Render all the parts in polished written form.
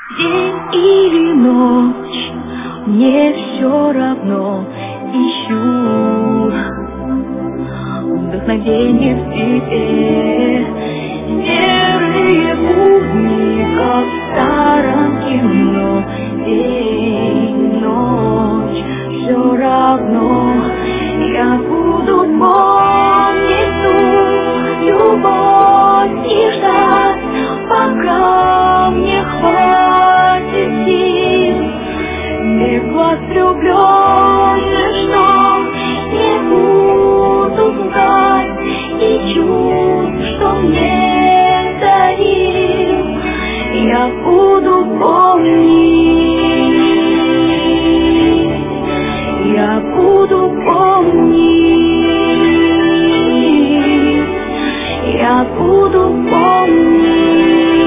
День или ночь, мне все равно, ищу вдохновение в тебе. Серые будни, как в старом кино, день, ночь, все равно я буду помнить ту любовь и ждать, пока мне хватит сил. Без глаз влюбленных, что не буду знать, и чувств, что мне дарил, я буду помнить, я буду помнить, я буду помнить,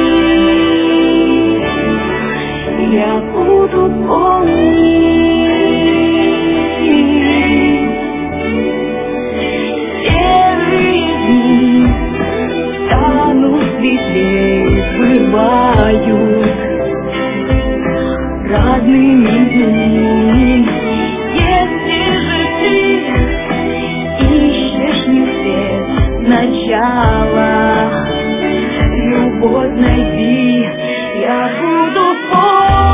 я буду помнить. Серые дни станут светлее, бывают родными дни. Если же ты ищешь не все начала, любовь найди, я буду помнить.